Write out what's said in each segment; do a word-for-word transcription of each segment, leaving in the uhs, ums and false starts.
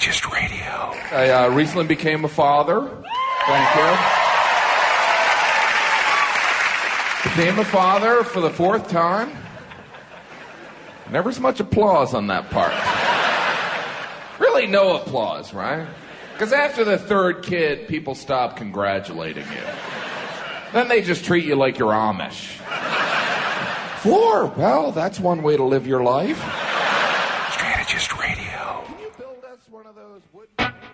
Strategist Radio. I uh, recently became a father. Thank you. Became a father for the fourth time. Never as much applause on that part. Really no applause, right? Because after the third kid, people stop congratulating you. Then they just treat you like you're Amish. Four? Well, that's one way to live your life. Strategist Radio. Can you build us one of those wooden...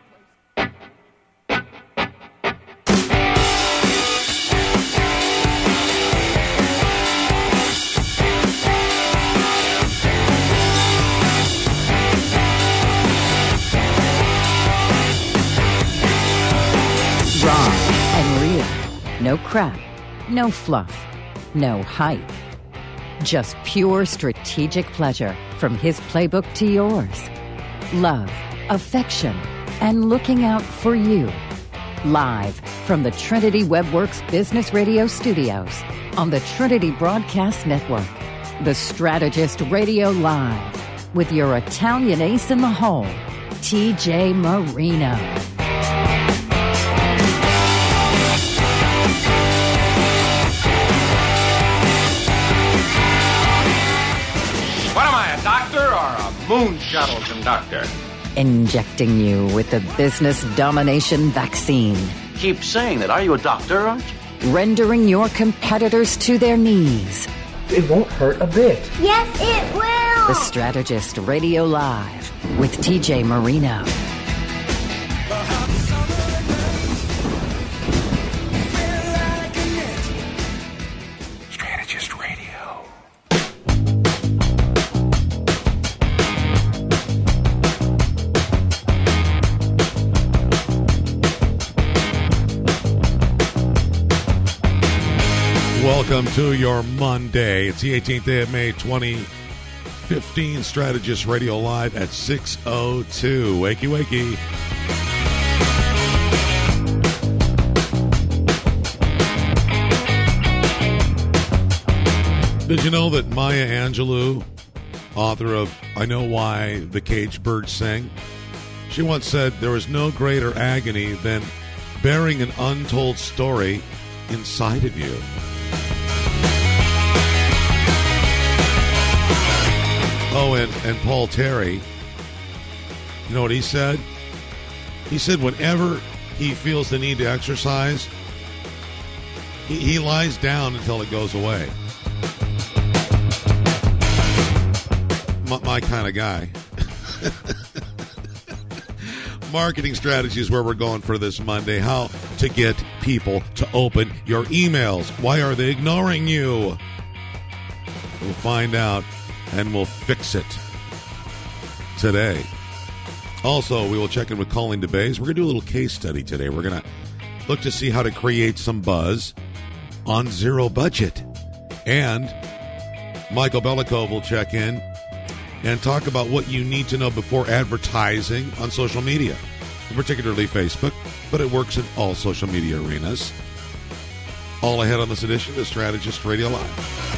Raw and real. No crap. No fluff. No hype. Just pure strategic pleasure from his playbook to yours. Love, affection, and looking out for you. Live from the Trinity WebWorks Business Radio studios on the Trinity Broadcast Network. The Strategist Radio Live with your Italian ace in the hole, T J Marino. Doctor or a moon shuttle conductor? Injecting you with the business domination vaccine. Keep saying that. Are you a doctor, aren't you? Rendering your competitors to their knees. It won't hurt a bit. Yes, it will. The Strategist Radio Live with T J Marino. Strategist Radio. Welcome to your Monday. It's the eighteenth day of May, twenty fifteen. Strategist Radio Live at six oh two. Wakey, wakey. Did you know that Maya Angelou, author of I Know Why the Caged Birds Sing, she once said there is no greater agony than bearing an untold story inside of you. Oh, and, and Paul Terry, you know what he said? He said whenever he feels the need to exercise, he, he lies down until it goes away. My, my kind of guy. Marketing strategy is where we're going for this Monday. How to get people to open your emails. Why are they ignoring you? We'll find out. And we'll fix it today. Also, we will check in with Colleen DeBays. We're going to do a little case study today. We're going to look to see how to create some buzz on zero budget. And Michael Belikov will check in and talk about what you need to know before advertising on social media, particularly Facebook, but it works in all social media arenas. All ahead on this edition of Strategist Radio Live.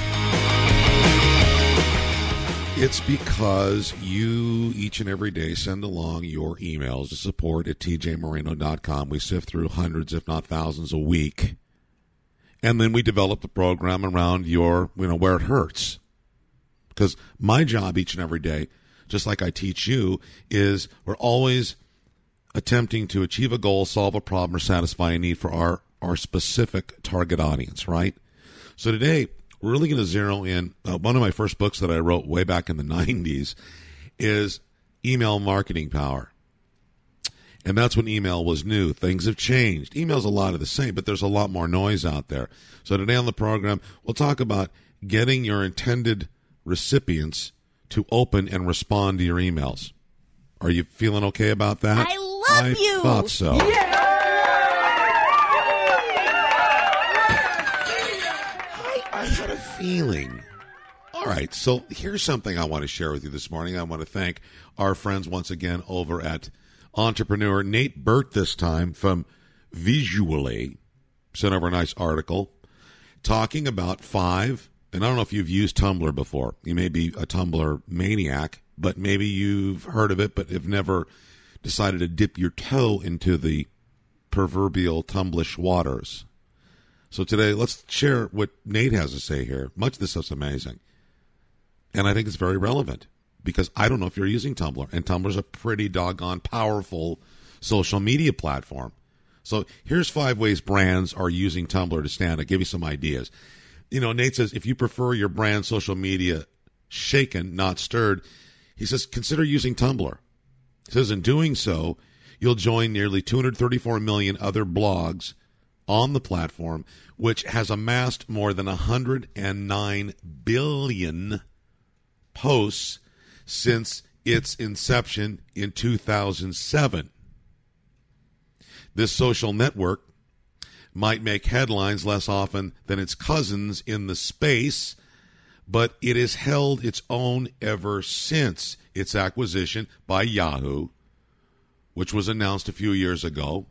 It's because you each and every day send along your emails to support at t j marino dot com. We sift through hundreds, if not thousands, a week. And then we develop the program around your, you know, where it hurts. Because my job each and every day, just like I teach you, is we're always attempting to achieve a goal, solve a problem, or satisfy a need for our, our specific target audience, right? So today, we're really going to zero in. Uh, one of my first books that I wrote way back in the nineties is Email Marketing Power. And that's when email was new. Things have changed. Email's a lot of the same, but there's a lot more noise out there. So today on the program, we'll talk about getting your intended recipients to open and respond to your emails. Are you feeling okay about that? I love I you. I thought so. Yeah. I had a feeling. All right, so here's something I want to share with you this morning. I want to thank our friends once again over at Entrepreneur. Nate Burt this time from Visually sent over a nice article talking about five, and I don't know if you've used Tumblr before. You may be a Tumblr maniac, but maybe you've heard of it but have never decided to dip your toe into the proverbial tumblish waters. So today, let's share what Nate has to say here. Much of this stuff's amazing. And I think it's very relevant because I don't know if you're using Tumblr, and Tumblr's a pretty doggone powerful social media platform. So here's five ways brands are using Tumblr to stand. I'll give you some ideas. You know, Nate says, if you prefer your brand social media shaken, not stirred, he says, consider using Tumblr. He says, in doing so, you'll join nearly two hundred thirty-four million other blogs on the platform, which has amassed more than one hundred nine billion posts since its inception in two thousand seven. This social network might make headlines less often than its cousins in the space, but it has held its own ever since its acquisition by Yahoo, which was announced a few years ago.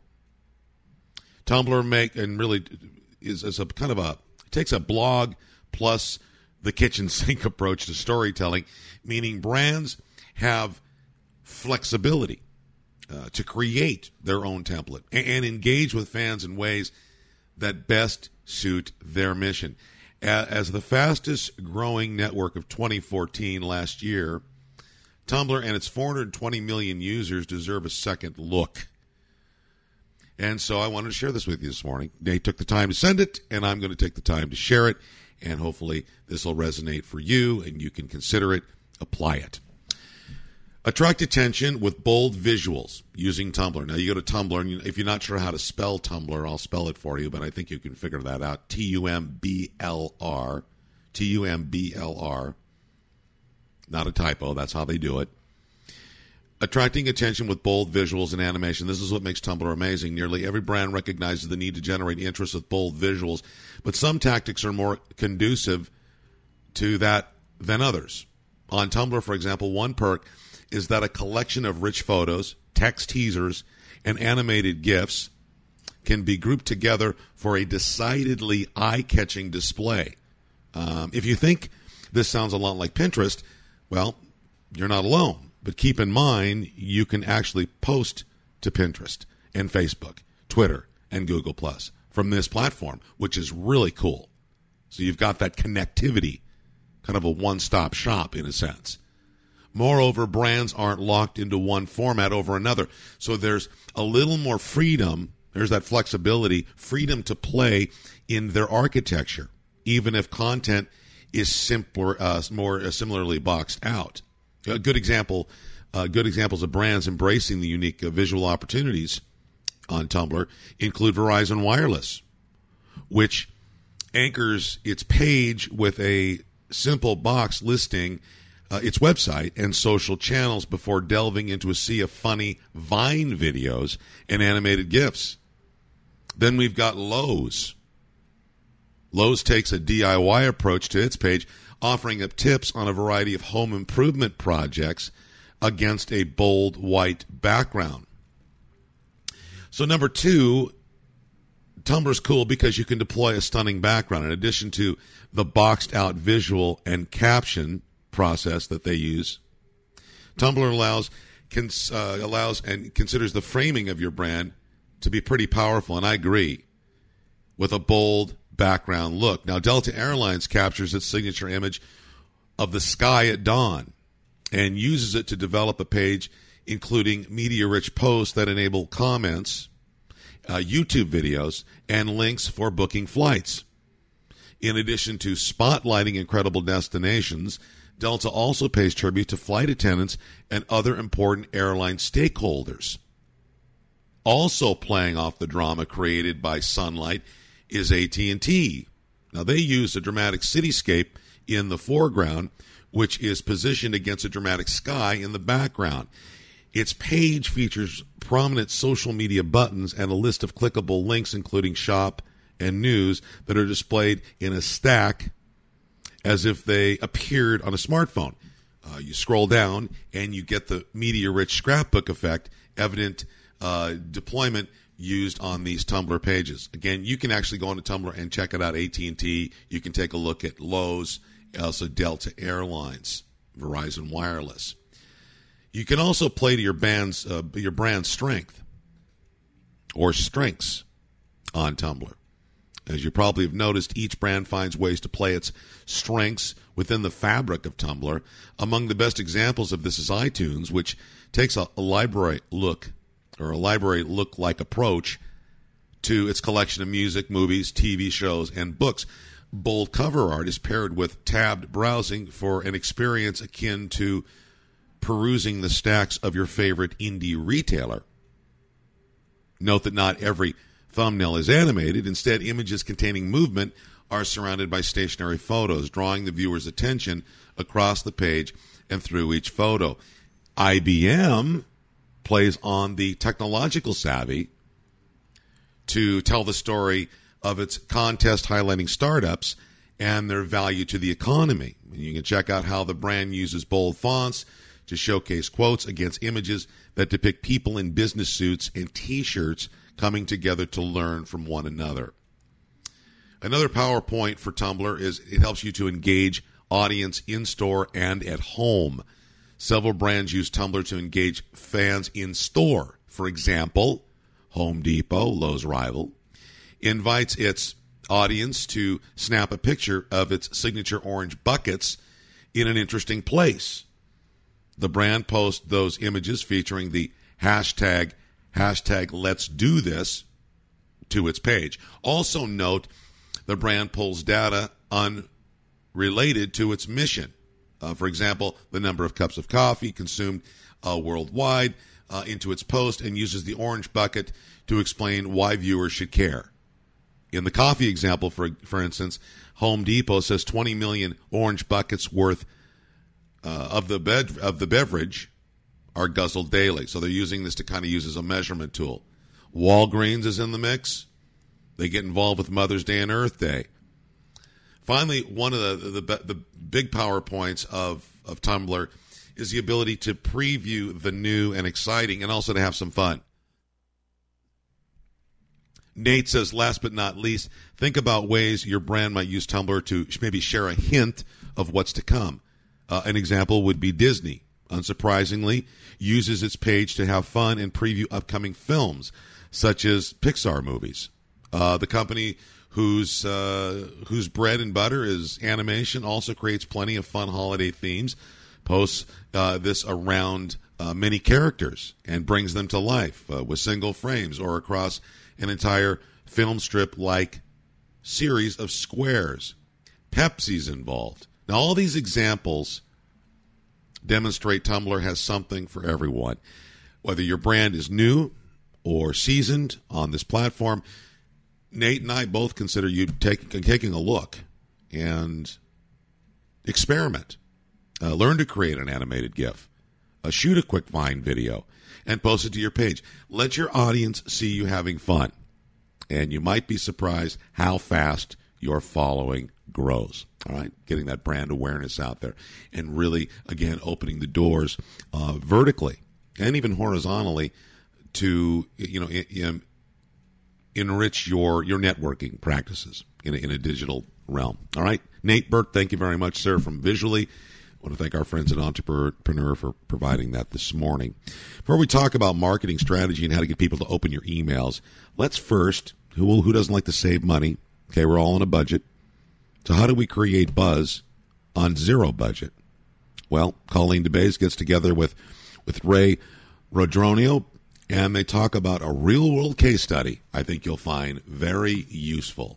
Tumblr make and really is, is a kind of a takes a blog plus the kitchen sink approach to storytelling, meaning brands have flexibility uh, to create their own template and, and engage with fans in ways that best suit their mission. As the fastest growing network of twenty fourteen last year, Tumblr and its four hundred twenty million users deserve a second look. And so I wanted to share this with you this morning. Nate took the time to send it, and I'm going to take the time to share it, and hopefully this will resonate for you, and you can consider it, apply it. Attract attention with bold visuals using Tumblr. Now, you go to Tumblr, and if you're not sure how to spell Tumblr, I'll spell it for you, but I think you can figure that out. T U M B L R. T U M B L R. Not a typo. That's how they do it. Attracting attention with bold visuals and animation. This is what makes Tumblr amazing. Nearly every brand recognizes the need to generate interest with bold visuals, but some tactics are more conducive to that than others. On Tumblr, for example, one perk is that a collection of rich photos, text teasers, and animated GIFs can be grouped together for a decidedly eye-catching display. Um, if you think this sounds a lot like Pinterest, well, you're not alone. But keep in mind, you can actually post to Pinterest and Facebook, Twitter, and Google Plus from this platform, which is really cool. So you've got that connectivity, kind of a one-stop shop in a sense. Moreover, brands aren't locked into one format over another. So there's a little more freedom. There's that flexibility, freedom to play in their architecture, even if content is simpler, uh, more uh, similarly boxed out. A good example, uh, good examples of brands embracing the unique uh, visual opportunities on Tumblr include Verizon Wireless, which anchors its page with a simple box listing uh, its website and social channels before delving into a sea of funny Vine videos and animated GIFs. Then we've got Lowe's. Lowe's takes a D I Y approach to its page, offering up tips on a variety of home improvement projects against a bold white background. So number two, Tumblr's cool because you can deploy a stunning background. In addition to the boxed out visual and caption process that they use, Tumblr allows cons, uh, allows and considers the framing of your brand to be pretty powerful, and I agree, with a bold background look. Now, Delta Airlines captures its signature image of the sky at dawn and uses it to develop a page including media-rich posts that enable comments, uh, YouTube videos, and links for booking flights. In addition to spotlighting incredible destinations, Delta also pays tribute to flight attendants and other important airline stakeholders. Also playing off the drama created by Sunlight is A T and T. Now, they use a dramatic cityscape in the foreground, which is positioned against a dramatic sky in the background. Its page features prominent social media buttons and a list of clickable links, including shop and news, that are displayed in a stack as if they appeared on a smartphone. Uh, you scroll down, and you get the media-rich scrapbook effect, evident uh, deployment used on these Tumblr pages. Again, you can actually go onto Tumblr and check it out. A T and T. You can take a look at Lowe's, also Delta Airlines, Verizon Wireless. You can also play to your band's uh, your brand's strength or strengths on Tumblr. As you probably have noticed, each brand finds ways to play its strengths within the fabric of Tumblr. Among the best examples of this is iTunes, which takes a, a library look or a library look-like approach to its collection of music, movies, T V shows, and books. Bold cover art is paired with tabbed browsing for an experience akin to perusing the stacks of your favorite indie retailer. Note that not every thumbnail is animated. Instead, images containing movement are surrounded by stationary photos, drawing the viewer's attention across the page and through each photo. I B M plays on the technological savvy to tell the story of its contest highlighting startups and their value to the economy. You can check out how the brand uses bold fonts to showcase quotes against images that depict people in business suits and T-shirts coming together to learn from one another. Another PowerPoint for Tumblr is it helps you to engage audience in-store and at home. Several brands use Tumblr to engage fans in-store. For example, Home Depot, Lowe's rival, invites its audience to snap a picture of its signature orange buckets in an interesting place. The brand posts those images featuring the hashtag, hashtag let's do this to its page. Also note the brand pulls data unrelated to its mission. Uh, for example, the number of cups of coffee consumed uh, worldwide uh, into its post and uses the orange bucket to explain why viewers should care. In the coffee example, for for instance, Home Depot says twenty million orange buckets worth uh, of the bed of the beverage are guzzled daily. So they're using this to kind of use as a measurement tool. Walgreens is in the mix. They get involved with Mother's Day and Earth Day. Finally, one of the the, the big PowerPoints of, of Tumblr is the ability to preview the new and exciting and also to have some fun. Nate says, last but not least, think about ways your brand might use Tumblr to maybe share a hint of what's to come. Uh, an example would be Disney. Unsurprisingly, uses its page to have fun and preview upcoming films, such as Pixar movies. Uh, the company whose uh, whose bread and butter is animation also creates plenty of fun holiday themes, posts uh, this around uh, many characters and brings them to life uh, with single frames or across an entire film strip-like series of squares. Pepsi's involved. Now, all these examples demonstrate Tumblr has something for everyone. Whether your brand is new or seasoned on this platform, Nate and I both consider you take, taking a look and experiment. Uh, learn to create an animated GIF. Uh, shoot a quick Vine video and post it to your page. Let your audience see you having fun. And you might be surprised how fast your following grows. All right, getting that brand awareness out there and really, again, opening the doors uh, vertically and even horizontally to, you know, in, in, enrich your, your networking practices in a, in a digital realm. All right, Nate Burke, thank you very much, sir, from Visually. I want to thank our friends at Entrepreneur for providing that this morning. Before we talk about marketing strategy and how to get people to open your emails, let's first, who who doesn't like to save money? Okay, we're all on a budget. So how do we create buzz on zero budget? Well, Colleen DeBase gets together with, with Ray Rodronio, and they talk about a real-world case study I think you'll find very useful.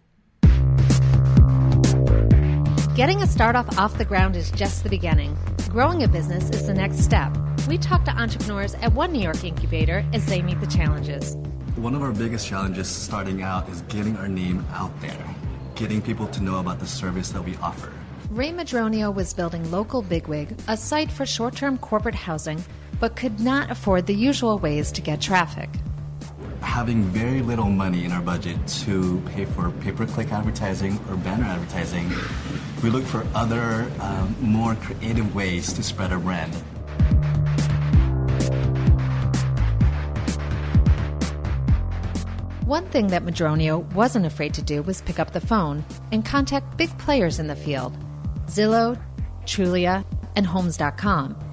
Getting a startup off the ground is just the beginning. Growing a business is the next step. We talk to entrepreneurs at One New York Incubator as they meet the challenges. One of our biggest challenges starting out is getting our name out there, getting people to know about the service that we offer. Ray Madronio was building Local Bigwig, a site for short-term corporate housing, but could not afford the usual ways to get traffic. Having very little money in our budget to pay for pay-per-click advertising or banner advertising, we look for other, um, more creative ways to spread our brand. One thing that Madronio wasn't afraid to do was pick up the phone and contact big players in the field, Zillow, Trulia, and Homes dot com.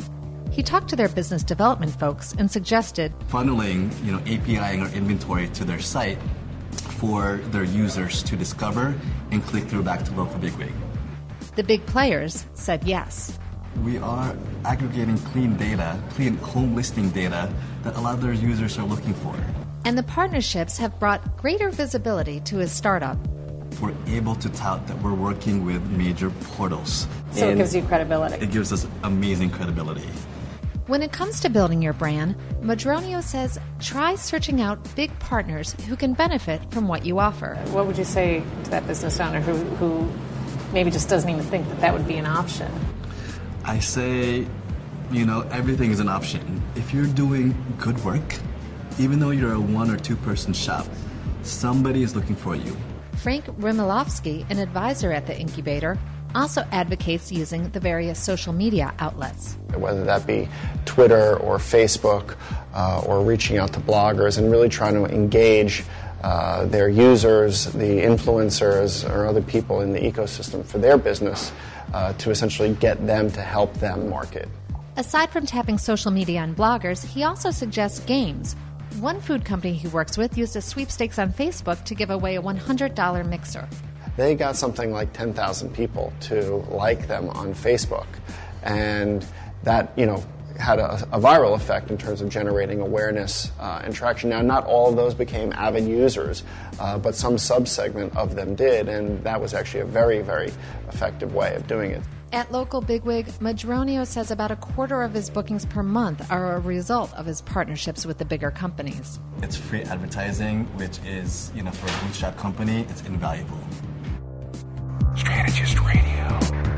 He talked to their business development folks and suggested funneling, you know, APIing our inventory to their site for their users to discover and click through back to local bigwig. The big players said yes. We are aggregating clean data, clean home listing data that a lot of their users are looking for. And the partnerships have brought greater visibility to his startup. We're able to tout that we're working with major portals. So and it gives you credibility. It gives us amazing credibility. When it comes to building your brand, Madronio says try searching out big partners who can benefit from what you offer. What would you say to that business owner who, who maybe just doesn't even think that that would be an option? I say, you know, everything is an option. If you're doing good work, even though you're a one or two person shop, somebody is looking for you. Frank Rimilovsky, an advisor at the incubator, also advocates using the various social media outlets. Whether that be Twitter or Facebook uh, or reaching out to bloggers and really trying to engage uh, their users, the influencers, or other people in the ecosystem for their business uh, to essentially get them to help them market. Aside from tapping social media and bloggers, he also suggests games. One food company he works with used a sweepstakes on Facebook to give away a one hundred dollars mixer. They got something like ten thousand people to like them on Facebook. And that, you know, had a, a viral effect in terms of generating awareness uh, and traction. Now, not all of those became avid users, uh, but some subsegment of them did, and that was actually a very, very effective way of doing it. At Local Bigwig, Madronio says about a quarter of his bookings per month are a result of his partnerships with the bigger companies. It's free advertising, which is, you know, for a bootstrap company, it's invaluable. Strategist Radio.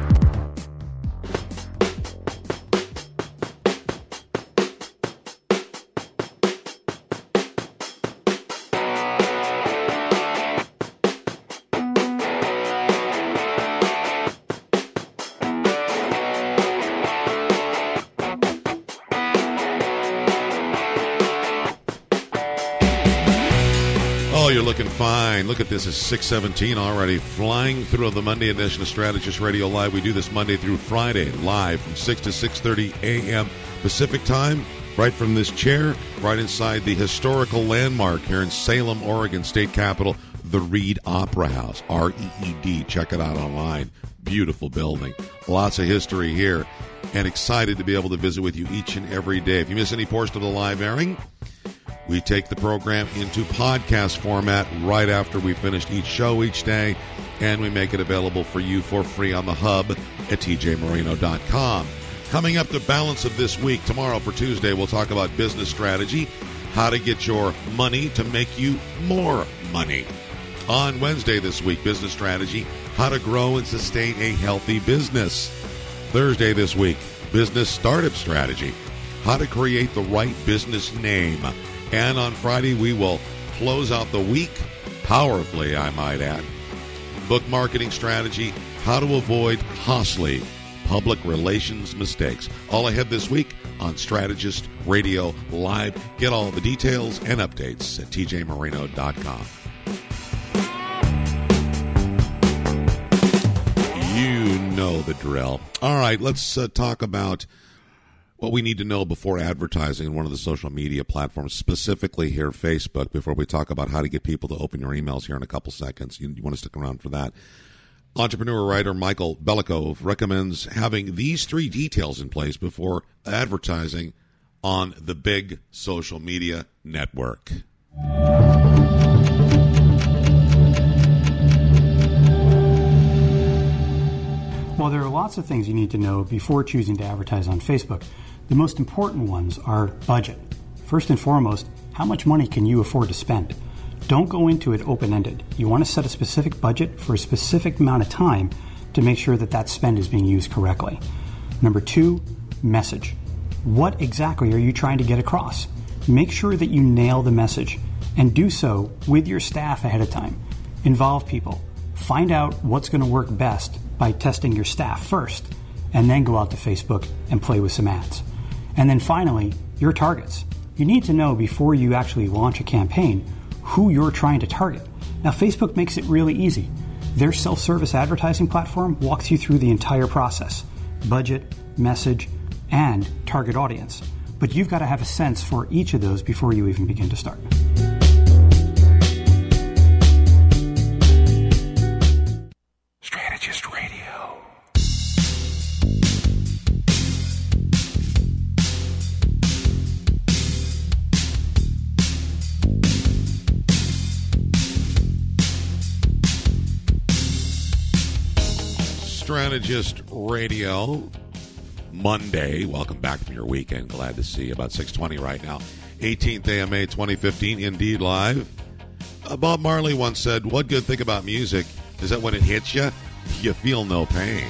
You're looking fine. Look at this. It's six seventeen already, flying through the Monday edition of Strategist Radio Live. We do this Monday through Friday, live from six to six thirty a.m. Pacific Time, right from this chair, right inside the historical landmark here in Salem, Oregon, state capital, the Reed Opera House, R E E D. Check it out online. Beautiful building. Lots of history here, and excited to be able to visit with you each and every day. If you miss any portion of the live airing, we take the program into podcast format right after we finished each show each day, and we make it available for you for free on the hub at T J Moreno dot com. Coming up, the balance of this week, tomorrow for Tuesday, we'll talk about business strategy, how to get your money to make you more money. On Wednesday this week, business strategy, how to grow and sustain a healthy business. Thursday this week, business startup strategy, how to create the right business name. And on Friday, we will close out the week powerfully, I might add. Book marketing strategy, how to avoid costly public relations mistakes. All ahead this week on Strategist Radio Live. Get all the details and updates at T J Moreno dot com. You know the drill. All right, let's uh, talk about what we need to know before advertising in one of the social media platforms, specifically here Facebook, before we talk about how to get people to open your emails here in a couple seconds. You, you want to stick around for that. Entrepreneur writer Michael Belikov recommends having these three details in place before advertising on the big social media network. Well, there are lots of things you need to know before choosing to advertise on Facebook. The most important ones are budget. First and foremost, how much money can you afford to spend? Don't go into it open-ended. You want to set a specific budget for a specific amount of time to make sure that that spend is being used correctly. Number two, message. What exactly are you trying to get across? Make sure that you nail the message and do so with your staff ahead of time. Involve people. Find out what's going to work best by testing your staff first, and then go out to Facebook and play with some ads. And then finally, your targets. You need to know before you actually launch a campaign who you're trying to target. Now, Facebook makes it really easy. Their self-service advertising platform walks you through the entire process. Budget, message, and target audience. But you've got to have a sense for each of those before you even begin to start. Strategist Radio. Strategist Radio, Monday. Welcome back from your weekend. Glad to see you. About six twenty right now. eighteenth day of May, twenty fifteen. Indeed Live. Uh, Bob Marley once said, "What good thing about music is that when it hits you, you feel no pain."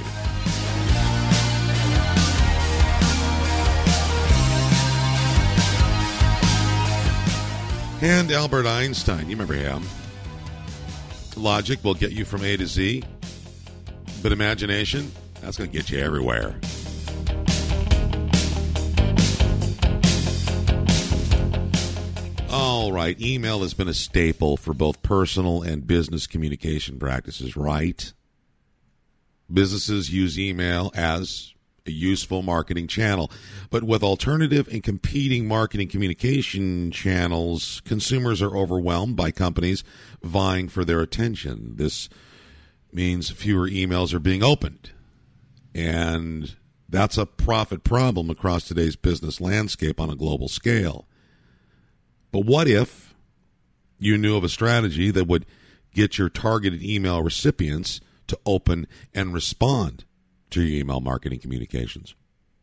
And Albert Einstein, you remember him. Logic will get you from A to Z, but imagination, that's going to get you everywhere. All right, email has been a staple for both personal and business communication practices, right? Businesses use email as a useful marketing channel, but with alternative and competing marketing communication channels, consumers are overwhelmed by companies vying for their attention. This means fewer emails are being opened, and that's a profit problem across today's business landscape on a global scale. But what if you knew of a strategy that would get your targeted email recipients to open and respond to your email marketing communications?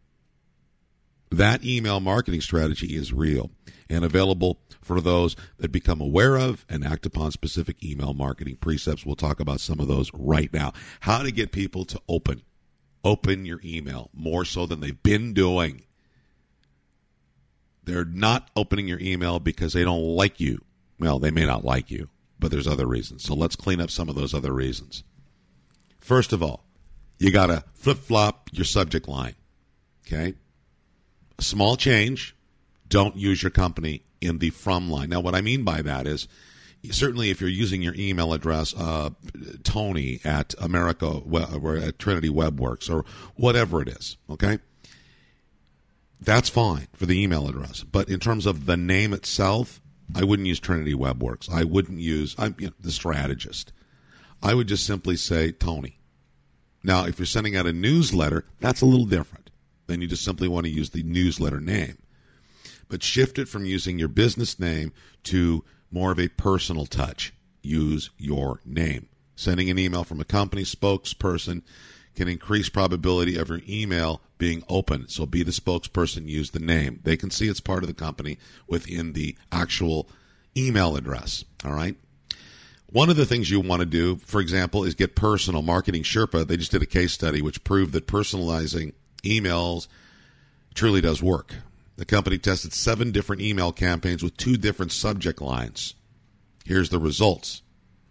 That email marketing strategy is real and available for those that become aware of and act upon specific email marketing precepts. We'll talk about some of those right now. How to get people to open, open your email more so than they've been doing. They're not opening your email because they don't like you. Well, they may not like you, but there's other reasons. So let's clean up some of those other reasons. First of all, you got to flip-flop your subject line, okay? A small change, don't use your company in the from line. Now, what I mean by that is, certainly if you're using your email address, uh, Tony at America, or at Trinity WebWorks, or whatever it is, okay? That's fine for the email address. But in terms of the name itself, I wouldn't use Trinity WebWorks. I wouldn't use I'm you know, the strategist. I would just simply say Tony. Now, if you're sending out a newsletter, that's a little different. Then you just simply want to use the newsletter name. But shift it from using your business name to more of a personal touch. Use your name. Sending an email from a company spokesperson can increase probability of your email being open. So be the spokesperson, use the name. They can see it's part of the company within the actual email address. All right? One of the things you want to do, for example, is get personal. Marketing Sherpa, they just did a case study which proved that personalizing emails truly does work. The company tested seven different email campaigns with two different subject lines. Here's the results.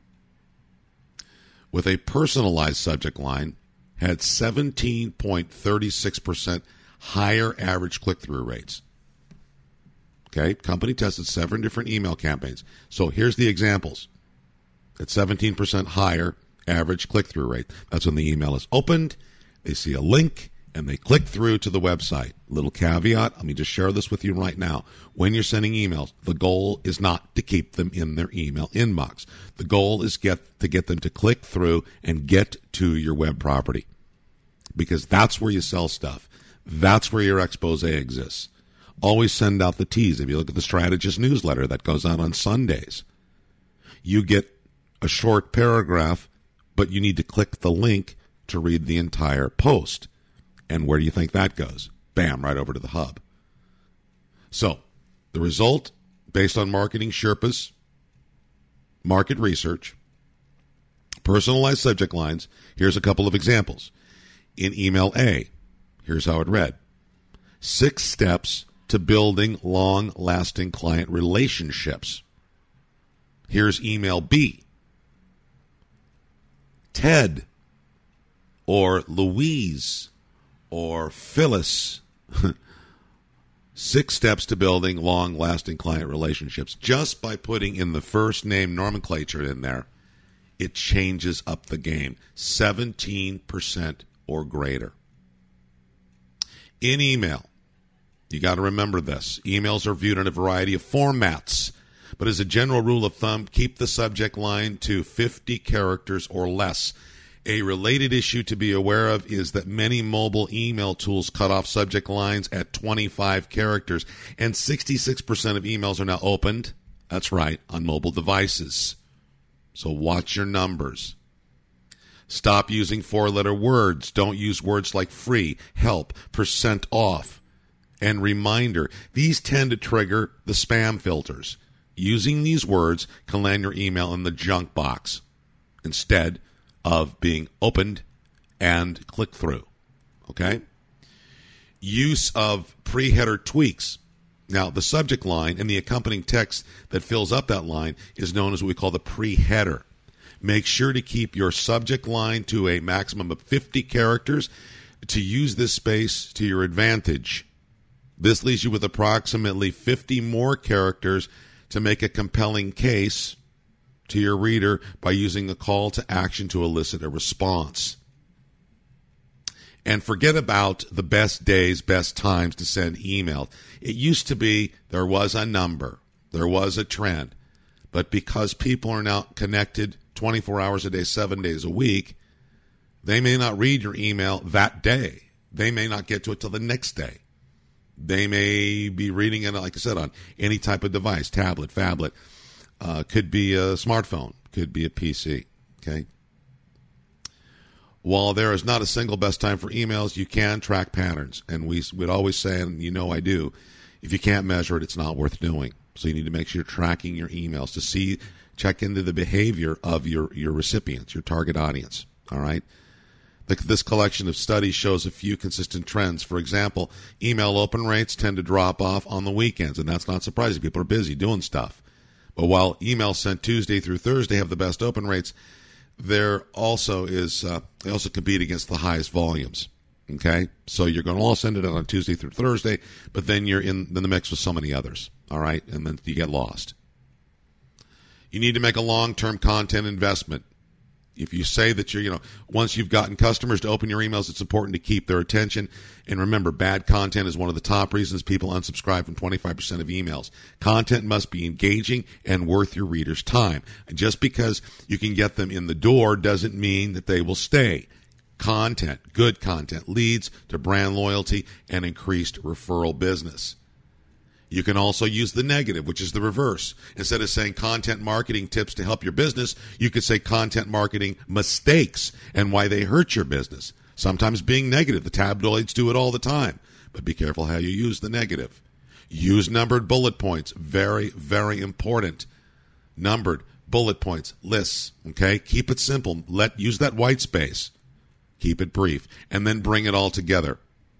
With a personalized subject line, had seventeen point three six percent higher average click-through rates. Okay, company tested seven different email campaigns. So here's the examples. At seventeen percent higher average click-through rate. That's when the email is opened, they see a link, and they click through to the website. Little caveat, let me just share this with you right now. When you're sending emails, the goal is not to keep them in their email inbox. The goal is get to get them to click through and get to your web property, because that's where you sell stuff. That's where your expose exists. Always send out the teas. If you look at the Strategist newsletter that goes out on Sundays, you get a short paragraph, but you need to click the link to read the entire post. And where do you think that goes? Bam, right over to the hub. So, the result, based on Marketing Sherpa's market research, personalized subject lines, here's a couple of examples. In email A, here's how it read. Six steps to building long-lasting client relationships. Here's email B. Ted or Louise or Phyllis. Six steps to building long-lasting client relationships. Just by putting in the first name nomenclature in there, it changes up the game. seventeen percent or greater. In email, you got to remember this. Emails are viewed in a variety of formats. But as a general rule of thumb, keep the subject line to fifty characters or less. A related issue to be aware of is that many mobile email tools cut off subject lines at twenty-five characters, and sixty-six percent of emails are now opened, that's right, on mobile devices. So watch your numbers. Stop using four-letter words. Don't use words like free, help, percent off, and reminder. These tend to trigger the spam filters. Using these words can land your email in the junk box instead of being opened and clicked through. Okay? Use of pre-header tweaks. Now, the subject line and the accompanying text that fills up that line is known as what we call the pre-header. Make sure to keep your subject line to a maximum of fifty characters to use this space to your advantage. This leaves you with approximately fifty more characters to make a compelling case to your reader by using a call to action to elicit a response. And forget about the best days, best times to send email. It used to be there was a number, there was a trend. But because people are now connected twenty-four hours a day, seven days a week, they may not read your email that day. They may not get to it till the next day. They may be reading it, like I said, on any type of device, tablet, phablet. Uh, could be a smartphone, could be a P C. Okay. While there is not a single best time for emails, you can track patterns. And we would always say, and you know I do, if you can't measure it, it's not worth doing. So you need to make sure you're tracking your emails to see, check into the behavior of your, your recipients, your target audience. All right. This collection of studies shows a few consistent trends. For example, email open rates tend to drop off on the weekends, and that's not surprising. People are busy doing stuff. But while emails sent Tuesday through Thursday have the best open rates, there also is uh, they also compete against the highest volumes. Okay, so you're going to all send it on Tuesday through Thursday, but then you're in, in the mix with so many others. All right, and then you get lost. You need to make a long-term content investment. If you say that you're, you know, once you've gotten customers to open your emails, it's important to keep their attention. And remember, bad content is one of the top reasons people unsubscribe from twenty-five percent of emails. Content must be engaging and worth your reader's time. And just because you can get them in the door doesn't mean that they will stay. Content, good content, leads to brand loyalty and increased referral business. You can also use the negative, which is the reverse. Instead of saying content marketing tips to help your business, you could say content marketing mistakes and why they hurt your business. Sometimes being negative. The tabloids do it all the time. But be careful how you use the negative. Use numbered bullet points. Very, very important. Numbered bullet points, lists. Okay? Keep it simple. Let use that white space. Keep it brief. And then bring it all together.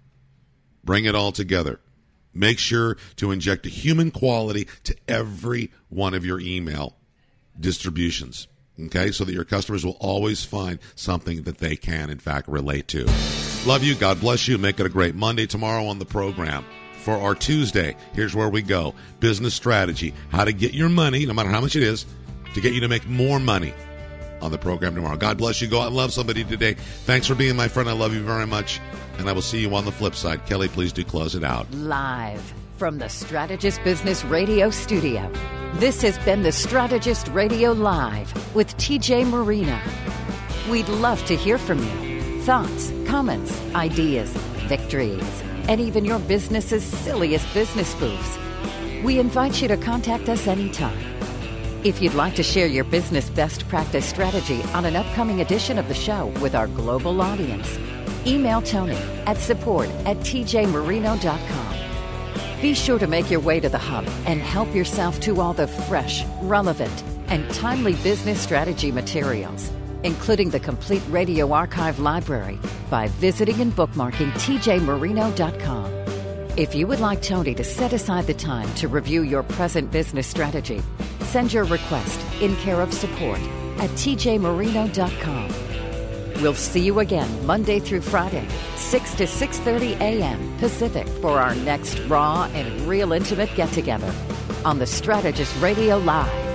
Bring it all together. Make sure to inject a human quality to every one of your email distributions, okay, so that your customers will always find something that they can, in fact, relate to. Love you. God bless you. Make it a great Monday. Tomorrow on the program. For our Tuesday, here's where we go. Business strategy. How to get your money, no matter how much it is, to get you to make more money on the program tomorrow. God bless you. Go out and love somebody today. Thanks for being my friend. I love you very much. And I will see you on the flip side. Kelly, please do close it out. Live from the Strategist Business Radio studio. This has been the Strategist Radio Live with T J Marino. We'd love to hear from you. Thoughts, comments, ideas, victories, and even your business's silliest business spoofs. We invite you to contact us anytime. If you'd like to share your business best practice strategy on an upcoming edition of the show with our global audience, email Tony at support at t j marino dot com. Be sure to make your way to the hub and help yourself to all the fresh, relevant, and timely business strategy materials, including the complete radio archive library, by visiting and bookmarking t j marino dot com. If you would like Tony to set aside the time to review your present business strategy, send your request in care of support at t j marino dot com. We'll see you again Monday through Friday, six to six thirty a.m. Pacific for our next raw and real intimate get-together on the Strategist Radio Live.